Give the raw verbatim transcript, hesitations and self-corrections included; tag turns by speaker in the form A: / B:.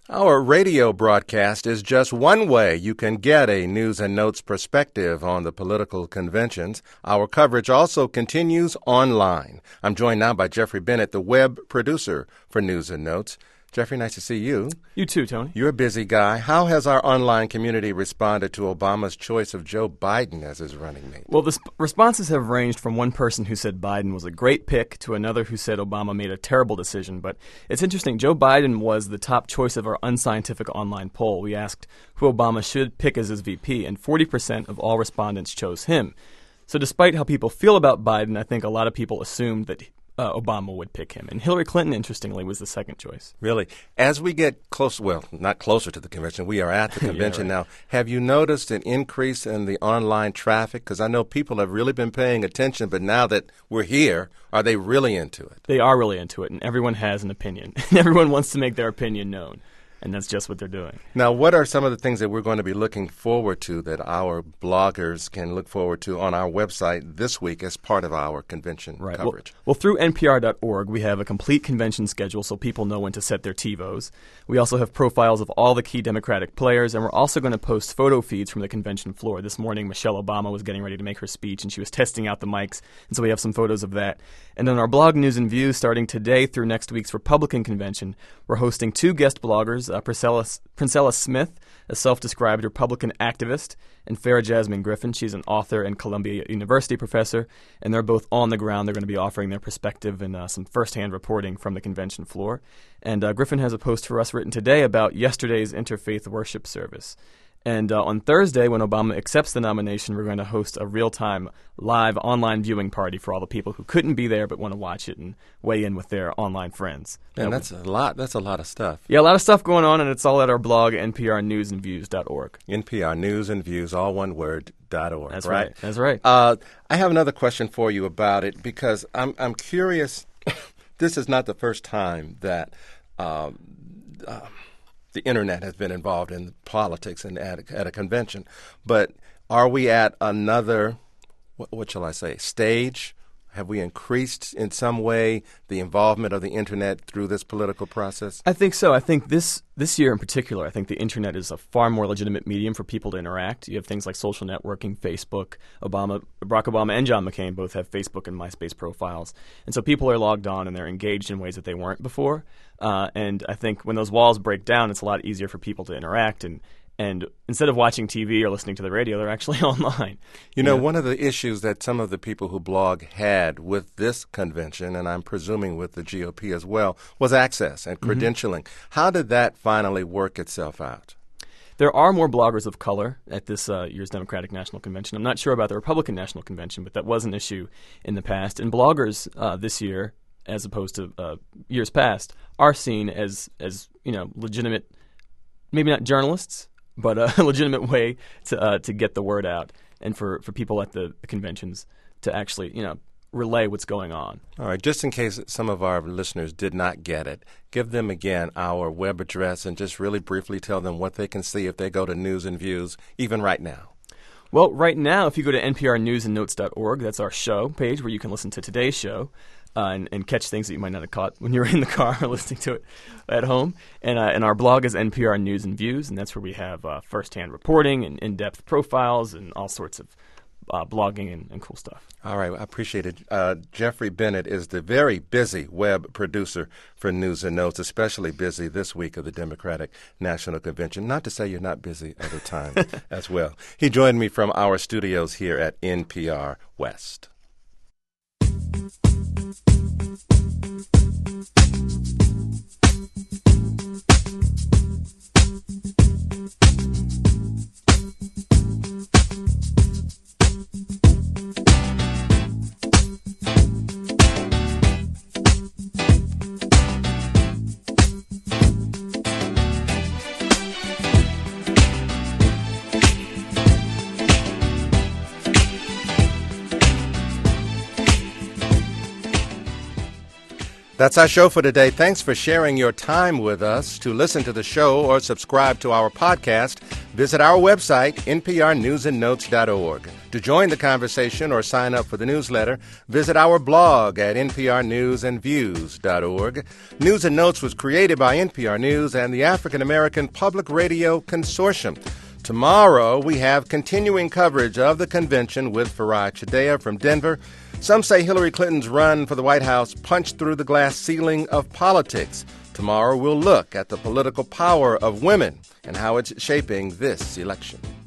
A: Our radio broadcast is just one way you can get a News and Notes perspective on the political conventions. Our coverage also continues online. I'm joined now by Jeffrey Bennett, the web producer for News and Notes. Jeffrey, nice to see you.
B: You too, Tony.
A: You're a busy guy. How has our online community responded to Obama's choice of Joe Biden as his running mate?
B: Well, the sp- responses have ranged from one person who said Biden was a great pick to another who said Obama made a terrible decision. But it's interesting. Joe Biden was the top choice of our unscientific online poll. We asked who Obama should pick as his V P, and forty percent of all respondents chose him. So despite how people feel about Biden, I think a lot of people assumed that Uh, Obama would pick him. And Hillary Clinton, interestingly, was the second choice.
A: Really? As we get close, well, not closer to the convention, we are at the convention
B: yeah, right.
A: now. Have you noticed an increase in the online traffic? Because I know people have really been paying attention, but now that we're here, are they really into it?
B: They are really into it, and everyone has an opinion. And everyone wants to make their opinion known. And that's just what they're doing.
A: Now, what are some of the things that we're going to be looking forward to that our bloggers can look forward to on our website this week as part of our convention
B: right.
A: coverage?
B: Well, well, through N P R dot org, we have a complete convention schedule so people know when to set their TiVos. We also have profiles of all the key Democratic players, and we're also going to post photo feeds from the convention floor. This morning, Michelle Obama was getting ready to make her speech, and she was testing out the mics, and so we have some photos of that. And on our blog News and Views, starting today through next week's Republican convention, we're hosting two guest bloggers, uh, Priscilla, Princella Smith, a self-described Republican activist, and Farah Jasmine Griffin. She's an author and Columbia University professor, and they're both on the ground. They're going to be offering their perspective and uh, some firsthand reporting from the convention floor. And uh, Griffin has a post for us written today about yesterday's interfaith worship service. And uh, on Thursday, when Obama accepts the nomination, we're going to host a real-time live online viewing party for all the people who couldn't be there but want to watch it and weigh in with their online friends.
A: And that's a lot. That's a lot of stuff.
B: Yeah, a lot of stuff going on, and it's all at our blog, N P R news and views dot org.
A: N P R News and Views, all one word, dot org.
B: That's
A: right.
B: right. That's right.
A: Uh, I have another question for you about it because I'm I'm curious. This is not the first time that um, uh, the internet has been involved in politics and at a, at a convention. But are we at another, what, what shall I say, stage? Have we increased in some way the involvement of the internet through this political process?
B: I think so. I think this this year in particular, I think the internet is a far more legitimate medium for people to interact. You have things like social networking, Facebook. Obama, Barack Obama and John McCain both have Facebook and MySpace profiles. And so people are logged on and they're engaged in ways that they weren't before. Uh, and I think when those walls break down, it's a lot easier for people to interact. And And instead of watching T V or listening to the radio, they're actually online.
A: You know, yeah. One of the issues that some of the people who blog had with this convention, and I'm presuming with the G O P as well, was access and credentialing. Mm-hmm. How did that finally work itself out?
B: There are more bloggers of color at this uh, year's Democratic National Convention. I'm not sure about the Republican National Convention, but that was an issue in the past. And bloggers uh, this year, as opposed to uh, years past, are seen as, as you know, legitimate, maybe not journalists, but a legitimate way to uh, to get the word out and for, for people at the, the conventions to actually, you know, relay what's going on.
A: All right. Just in case some of our listeners did not get it, give them again our web address and just really briefly tell them what they can see if they go to News and Views, even right now.
B: Well, right now, if you go to N P R news and notes dot org, that's our show page where you can listen to today's show. Uh, and, and catch things that you might not have caught when you were in the car or listening to it at home. And uh, and our blog is N P R News and Views, and that's where we have uh, firsthand reporting and in-depth profiles and all sorts of uh, blogging and, and cool stuff.
A: All right. I appreciate it. Uh, Jeffrey Bennett is the very busy web producer for News and Notes, especially busy this week of the Democratic National Convention. Not to say you're not busy other times as well. He joined me from our studios here at N P R West. That's our show for today. Thanks for sharing your time with us. To listen to the show or subscribe to our podcast, visit our website, n p r news and notes dot org. To join the conversation or sign up for the newsletter, visit our blog at n p r news and views dot org. News and Notes was created by N P R News and the African American Public Radio Consortium. Tomorrow, we have continuing coverage of the convention with Faraj Chideya from Denver. Some say Hillary Clinton's run for the White House punched through the glass ceiling of politics. Tomorrow, we'll look at the political power of women and how it's shaping this election.